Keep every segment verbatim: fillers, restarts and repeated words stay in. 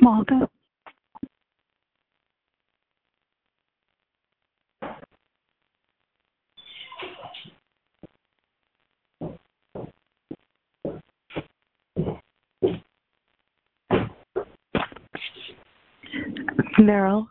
Malta. Meryl.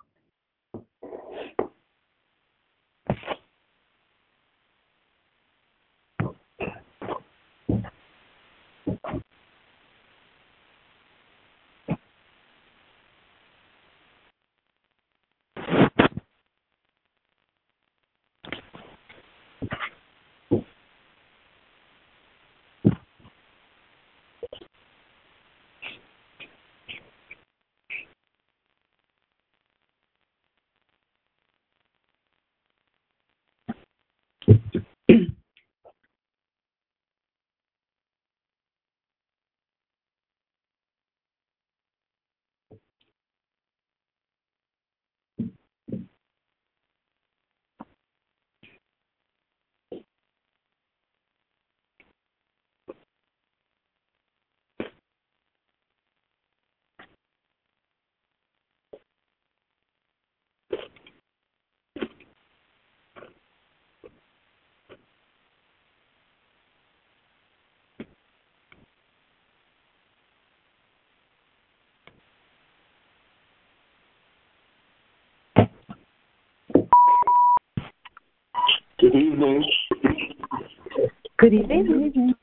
Good evening. Good evening. Good evening.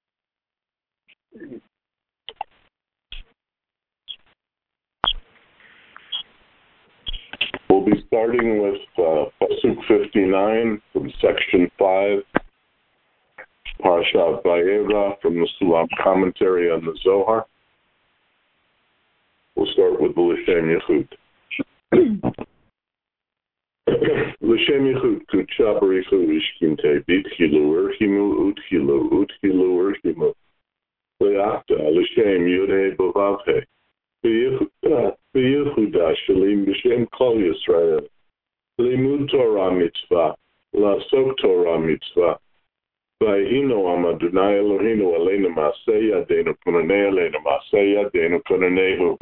We'll be starting with uh, Pasuk fifty-nine from Section five, Parashat Vayera from the Sulam commentary on the Zohar. We'll start with the L'Shem Yichud. L'Shem Yichud Kutsha Barichu Ishkinte Bitchilu Urchimu Utchilu Utchilu Urchimu Leachta L'Shem Yudhe Bavavhe B'Yehuda Shalim B'Shem Kol Yisrael Limud Torah Mitzvah Lasok Torah Mitzvah Vayhinu Am Adonai Eloheinu Aleinu Maseh Yadeinu Kunanei Aleinu Maseh Yadeinu Kunanehu.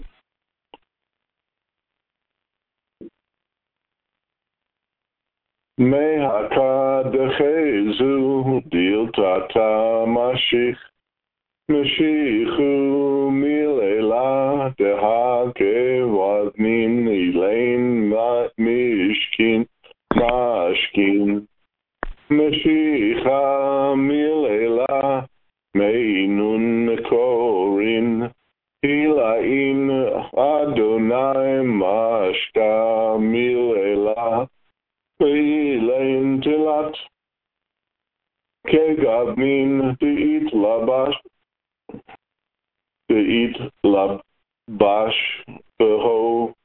Mehakadechezu diltata mashich Meshichu milela dehake vadnin ilain mishkin mashkin Meshicha milela meinun korin Hilain Adonai mashka milela Ilain tilat kegavmin deit labash deit labash beho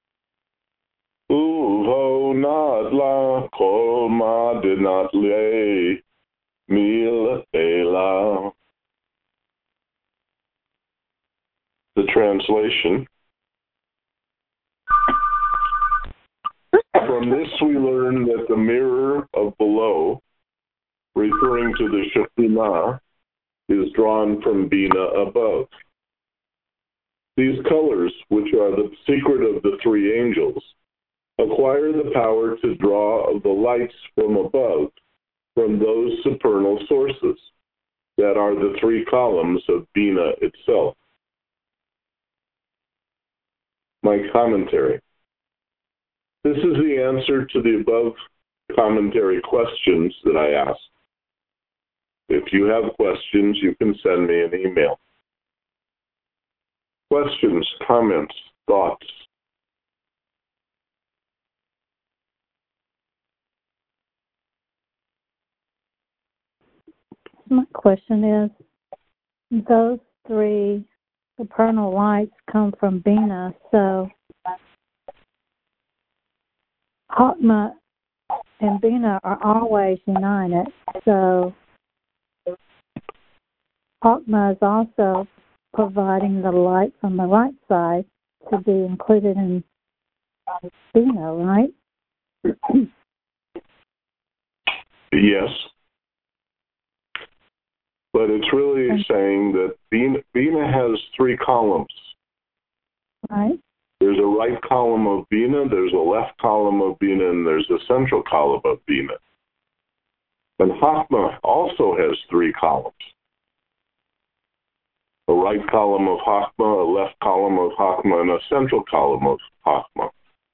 uvo nadla kol madinat le mil ela. The translation. From this we learn that the mirror of below, referring to the Shekhinah, is drawn from Bina above. These colors, which are the secret of the three angels, acquire the power to draw the lights from above, from those supernal sources, that are the three columns of Bina itself. My commentary. This is the answer to the above commentary questions that I asked. If you have questions, you can send me an email. Questions, comments, thoughts? My question is, those three supernal lights come from Bina, so Chokmah and Bina are always united, so Chokmah is also providing the light from the right side to be included in Bina, right? Yes. But it's really saying that Bina, Bina has three columns. Right. There's a right column of Bina, there's a left column of Bina, and there's a central column of Bina. And Chachma also has three columns. A right column of Chachma, a left column of Chachma, and a central column of Chachma.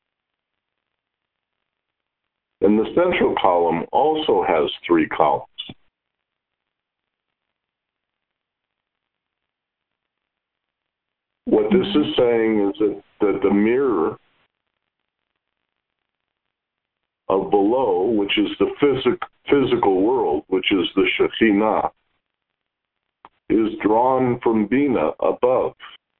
And the central column also has three columns. What this is saying is that, that the mirror of below, which is the physic, physical world, which is the Shekhinah, is drawn from Bina above.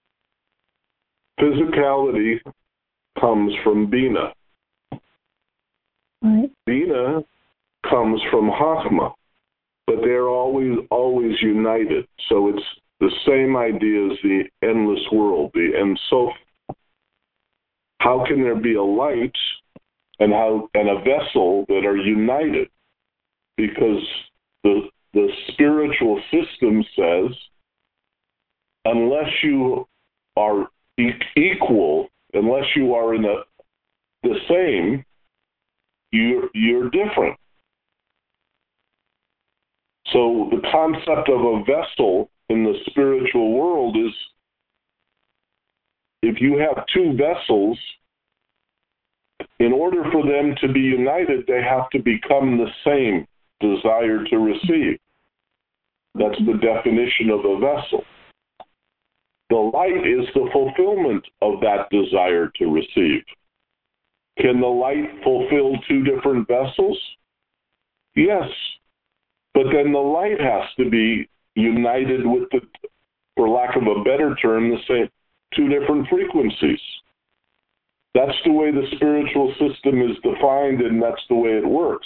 Physicality comes from Bina. Right. Bina comes from Chachma, but they're always always united. So it's the same idea as the endless world, the Ein Sof. How can there be a light and how and a vessel that are united? Because the the spiritual system says, unless you are e- equal, unless you are in a, the same, you're you're different. So the concept of a vessel in the spiritual world is, if you have two vessels, in order for them to be united, they have to become the same desire to receive. That's the definition of a vessel. The light is the fulfillment of that desire to receive. Can the light fulfill two different vessels? Yes. But then the light has to be united with the, for lack of a better term, the same two different frequencies. That's the way the spiritual system is defined, and that's the way it works.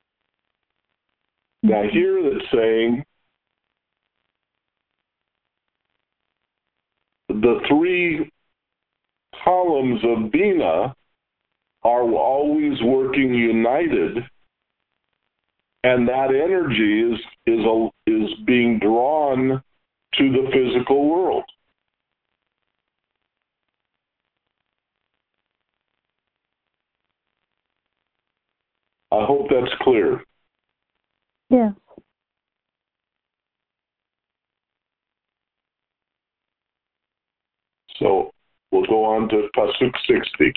Now here it's saying the three columns of Bina are always working united, and that energy is is a, is being drawn to the physical world. I hope that's clear. Yes. So we'll go on to Pasuk sixty.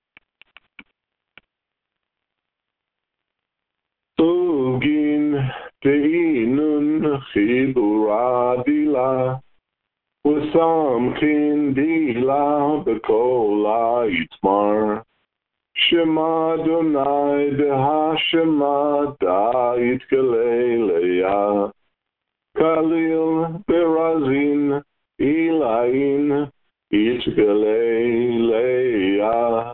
Ugin te'inun chibura dila Usamkin dila bekola itmar Shema Adonai deha Shema da'it keleleya Kalil berazin ilain itkeleleya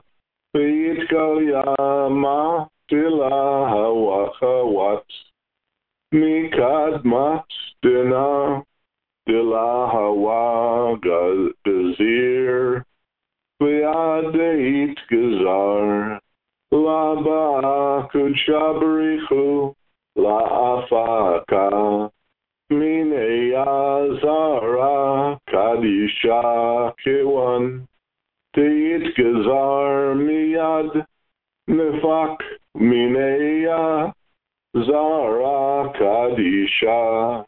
V'itkalyama Tila hawachawat mikadmat dina dila hawa gazir v'yadeit gazar laba kudshabrichu la'afaka mineya zara kadisha kewan teit gazar miyad nefak Mineya Zara Kadisha.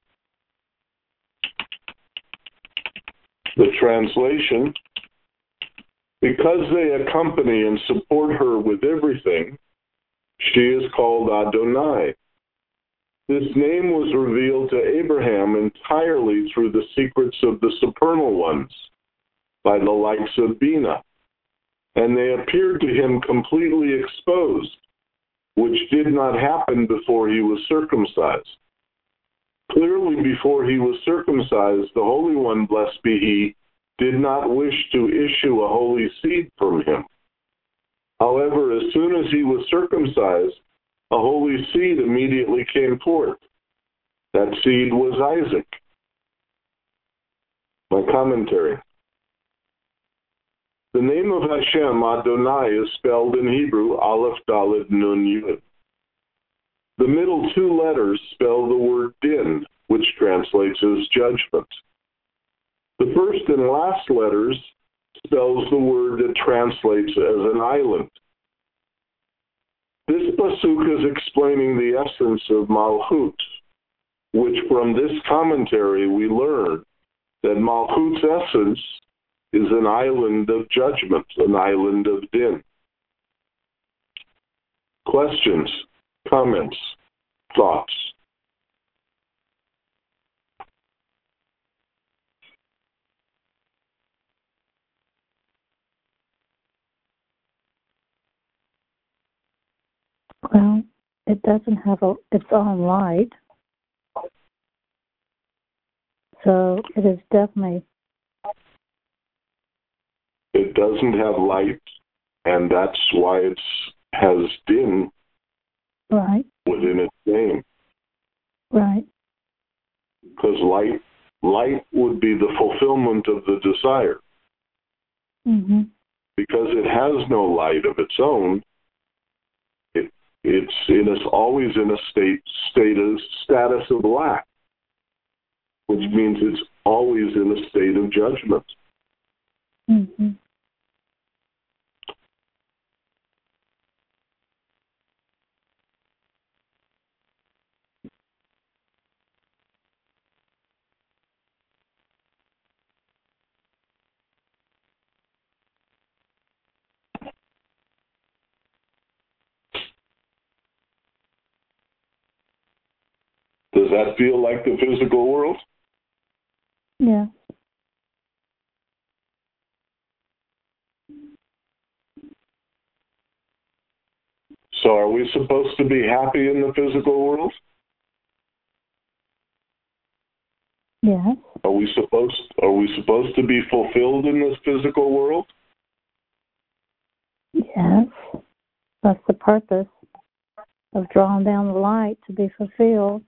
The translation: because they accompany and support her with everything, she is called Adonai. This name was revealed to Abraham entirely through the secrets of the supernal ones, by the likes of Bina, and they appeared to him completely exposed, which did not happen before he was circumcised. Clearly, before he was circumcised, the Holy One, blessed be He, did not wish to issue a holy seed from him. However, as soon as he was circumcised, a holy seed immediately came forth. That seed was Isaac. My commentary. The name of Hashem, Adonai, is spelled in Hebrew, Aleph, Dalet, Nun, Yud. The middle two letters spell the word din, which translates as judgment. The first and last letters spells the word that translates as an island. This pasuk is explaining the essence of Malchut, which from this commentary we learn that Malchut's essence is an island of judgment, an island of din. Questions, comments, thoughts? Well, it doesn't have a, its own light. So it is definitely... It doesn't have light, and that's why it has din right. within its name. Right. Because light, light would be the fulfillment of the desire. Mm-hmm. Because it has no light of its own, it, it's in a, always in a state, status, status of lack, which means it's always in a state of judgment. Mm-hmm. Does that feel like the physical world? Yeah. So are we supposed to be happy in the physical world? Yes. Are we supposed are we supposed to be fulfilled in this physical world? Yes. That's the purpose of drawing down the light, to be fulfilled.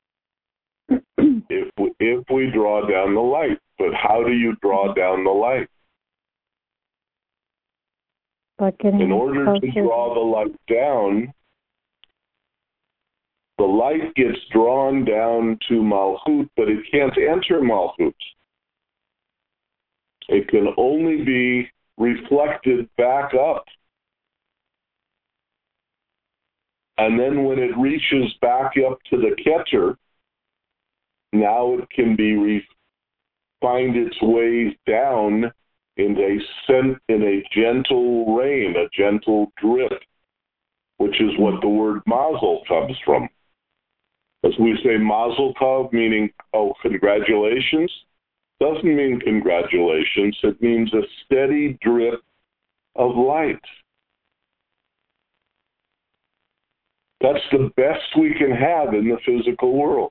if we, if we draw down the light, but how do you draw down the light? By getting in order closer. to draw the light down, the light gets drawn down to Malchut, but it can't enter Malchut. It can only be reflected back up. And then when it reaches back up to the Keter, now it can be re- find its way down in a scent, in a gentle rain, a gentle drip, which is what the word mazel comes from. As we say mazel tov, meaning, oh, congratulations, doesn't mean congratulations. It means a steady drip of light. That's the best we can have in the physical world.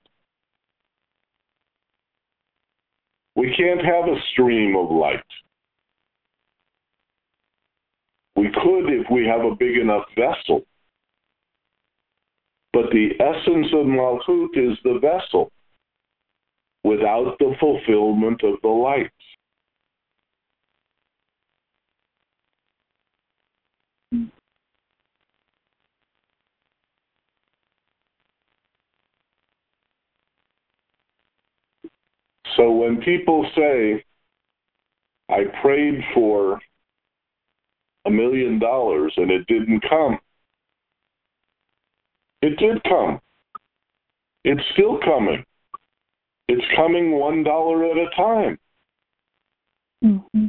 We can't have a stream of light. We could if we have a big enough vessel. But the essence of Malchut is the vessel without the fulfillment of the light. So when people say, I prayed for a million dollars and it didn't come, it did come. It's still coming. It's coming one dollar at a time. Mm-hmm.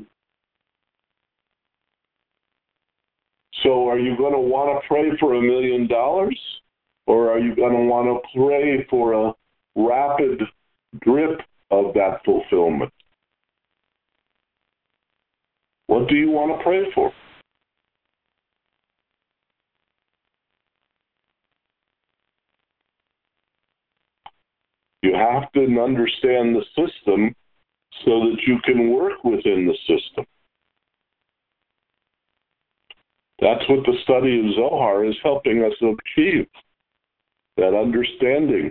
So are you going to want to pray for a million dollars? Or are you going to want to pray for a rapid drip of that fulfillment? What do you want to pray for? You have to understand the system so that you can work within the system. That's what the study of Zohar is helping us achieve, that understanding.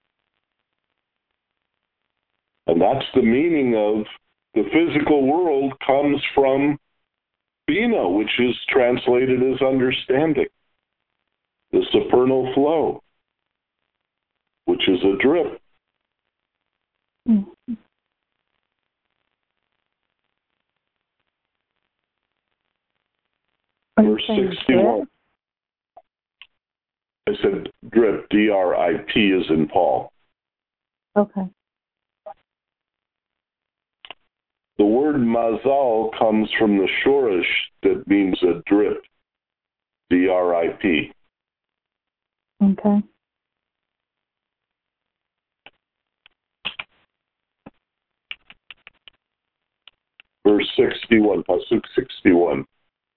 And that's the meaning of the physical world comes from Bina, which is translated as understanding, the supernal flow, which is a drip. Mm-hmm. Verse sixty-one. I said drip, D R I P is in Paul. Okay. The word mazal comes from the shoresh that means a drip, D R I P. Okay. Verse sixty-one, Pasuk sixty-one.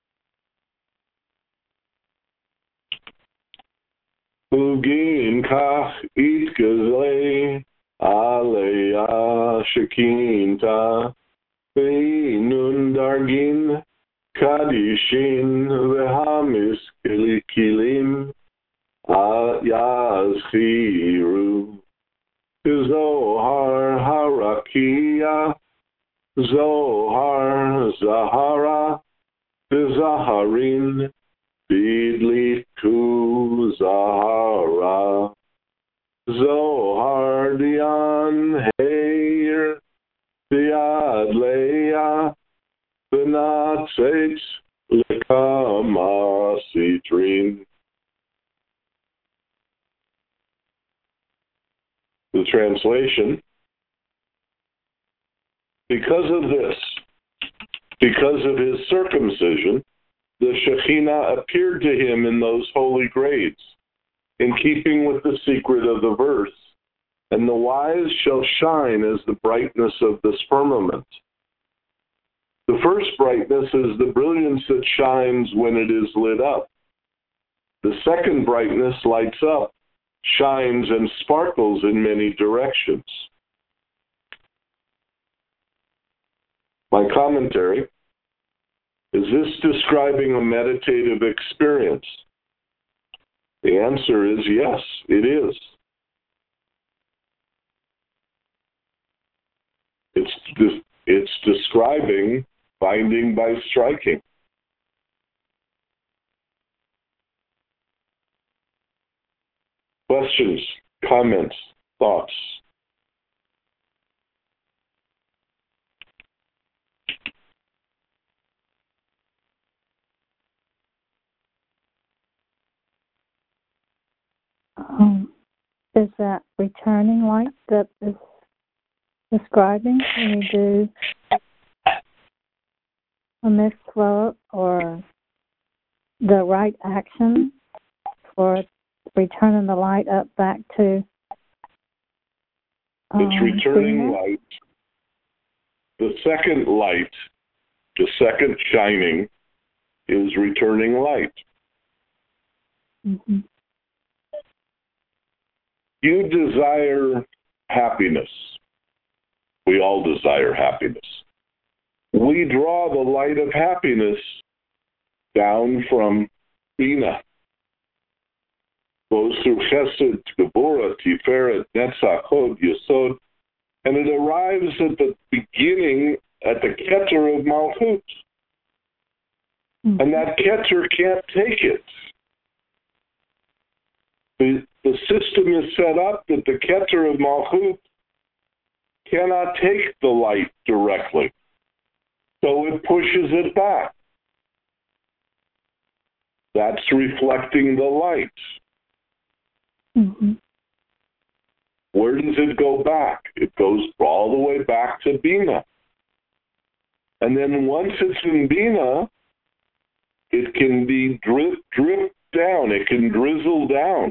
Ugin kach itgazle alea shekinta ve'inun dargin kadishin ve'hamis kilim yazchiru Zohar harakia Zohar Zahara Zaharin Bidliku Zahara Zohar Dian Heir Diad Leia Benatzets Lekama Citrin. The translation: because of this, because of his circumcision, the Shekhinah appeared to him in those holy grades, in keeping with the secret of the verse, and the wise shall shine as the brightness of this firmament. The first brightness is the brilliance that shines when it is lit up. The second brightness lights up, shines, and sparkles in many directions. My commentary: is this describing a meditative experience? The answer is yes, it is. It's, it's describing binding by striking. Questions, comments, thoughts? Um, is that returning light that is describing when you do a mitzvah or the right action for returning the light up back to um, it's returning Bina? Light. The second light, the second shining, is returning light. Mm-hmm. You desire happiness. We all desire happiness. We draw the light of happiness down from Bina. Goes through Chesed, Geburah, Tiferet, Netzach, Hod, Yesod, and it arrives at the beginning, at the Keter of Malchut. Mm-hmm. And that Keter can't take it. The, the system is set up that the Keter of Malchut cannot take the light directly. So it pushes it back. That's reflecting the light. Mm-hmm. Where does it go back? It goes all the way back to Bina. And then once it's in Bina, it can be drip, drip down. It can drizzle down.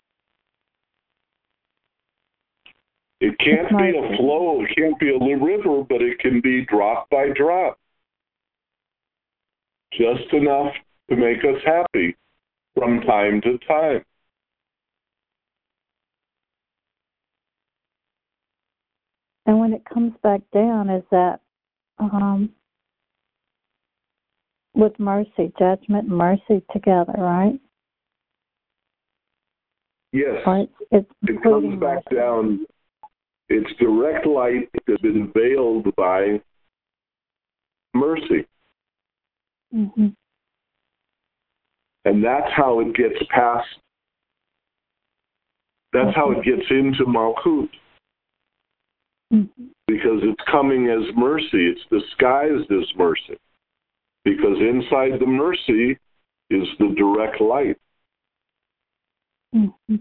It can't be a flow, it can't be a river, but it can be drop by drop. Just enough to make us happy from time to time. And when it comes back down, is that um, with mercy, judgment and mercy together, right? Yes. Or it's, it's it comes back mercy. down. It's direct light that has been veiled by mercy. Mm-hmm. And that's how it gets past, that's mm-hmm. how it gets into Malchut. Mm-hmm. Because it's coming as mercy. It's disguised as mercy. Because inside the mercy is the direct light. Mm-hmm.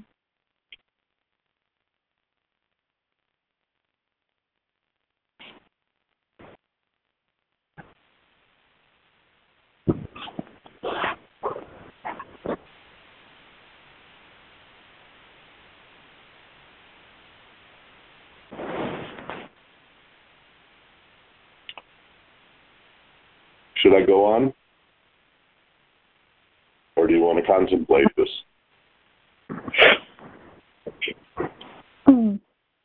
Should I go on? Or do you want to contemplate this? Mm.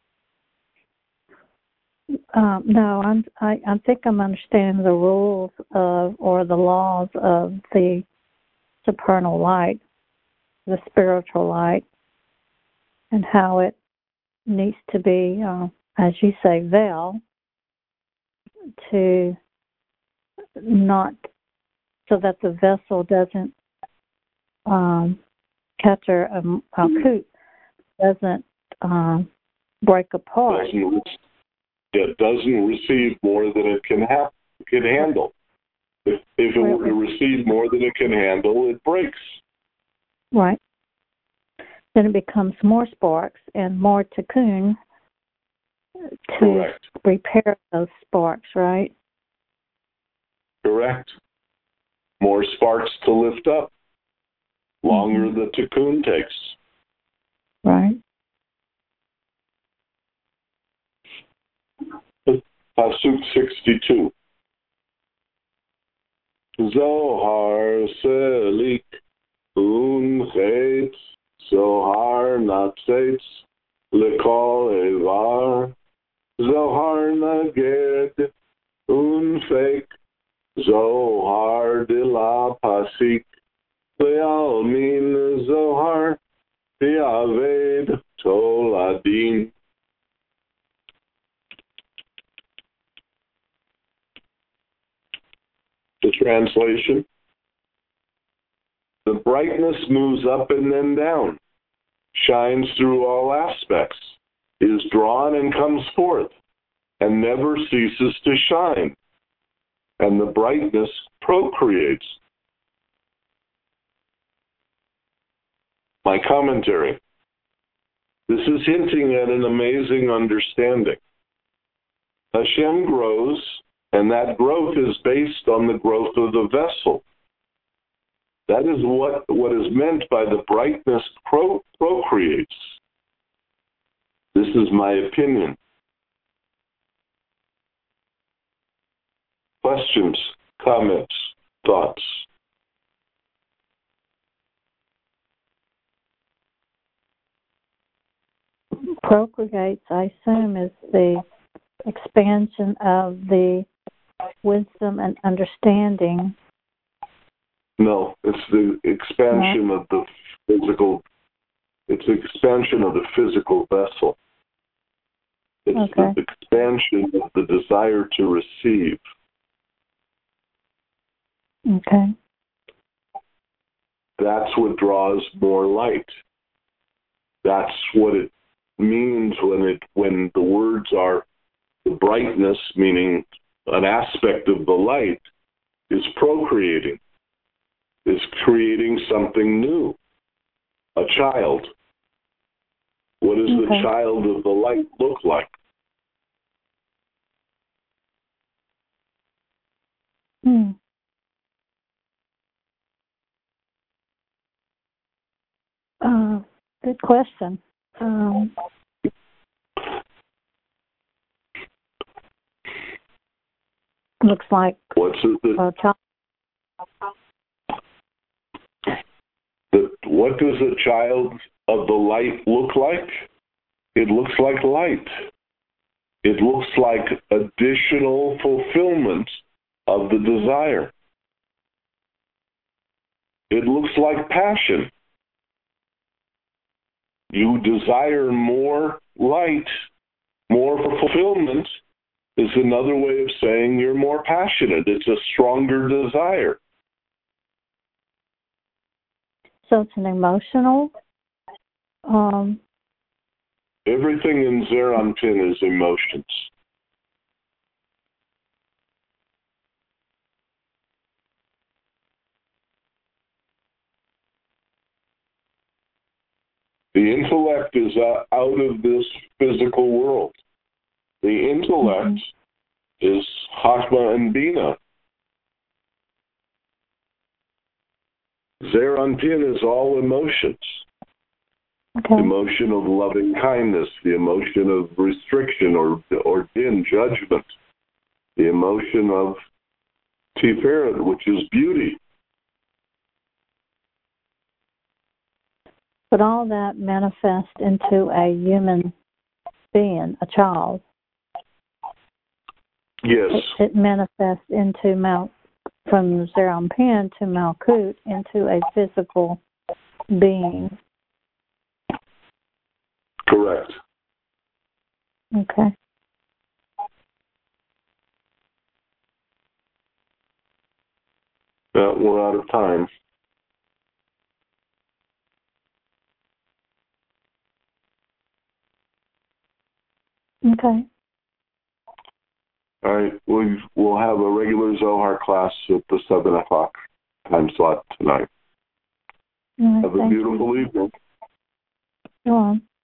Um, no, I'm, I, I think I'm understanding the rules of or the laws of the supernal light, the spiritual light, and how it needs to be, uh, as you say, veil to not, so that the vessel doesn't um, catch or um, uh, coot, doesn't um, break apart. Doesn't, it doesn't receive more than it can have, can handle. If, if it were to receive more than it can handle, it breaks. Right. Then it becomes more sparks and more cocoon to Correct. repair those sparks, right? Correct. More sparks to lift up. Longer mm-hmm. the cocoon takes. Right. Pasuk sixty-two. Zohar selik unchetz, Zohar natzetz, lekol evar, Zohar naged unfek, Zohar dila pasik, lealmin Zohar diaved toladin. The translation: the brightness moves up and then down, shines through all aspects, is drawn and comes forth, and never ceases to shine. And the brightness procreates. My commentary. This is hinting at an amazing understanding. Hashem grows, and that growth is based on the growth of the vessel. That is what, what is meant by the brightness pro- procreates. This is my opinion. Questions, comments, thoughts? Procreates, I assume, is the expansion of the wisdom and understanding. No, it's the expansion no. of the physical, it's the expansion of the physical vessel. It's okay. the expansion of the desire to receive. Okay. That's what draws more light. That's what it means when it when the words are the brightness, meaning an aspect of the light, is procreating, is creating something new, a child. What does okay. the child of the light look like? Hmm. Uh, good question. Um, looks like what's it that, a child. The, what does a child of the light look like? It looks like light. It looks like additional fulfillment of the desire. It looks like passion. You desire more light, more fulfillment is another way of saying you're more passionate. It's a stronger desire. So it's an emotional? Um, Everything in Zeranpin is emotions. The intellect is uh, out of this physical world. The intellect mm-hmm. is Chachma and Bina. Zeir Anpin is all emotions. Okay. The emotion of loving kindness, the emotion of restriction or or din, judgment, the emotion of Tiferet, which is beauty. But all that manifests into a human being, a child. Yes. It, it manifests into Mount, from Zeir Anpin to Malkut, into a physical being. Correct. Okay. Uh, we're out of time. Okay. All right. We've, we'll have a regular Zohar class at the seven o'clock time slot tonight. Right, have a beautiful you. evening. Go on.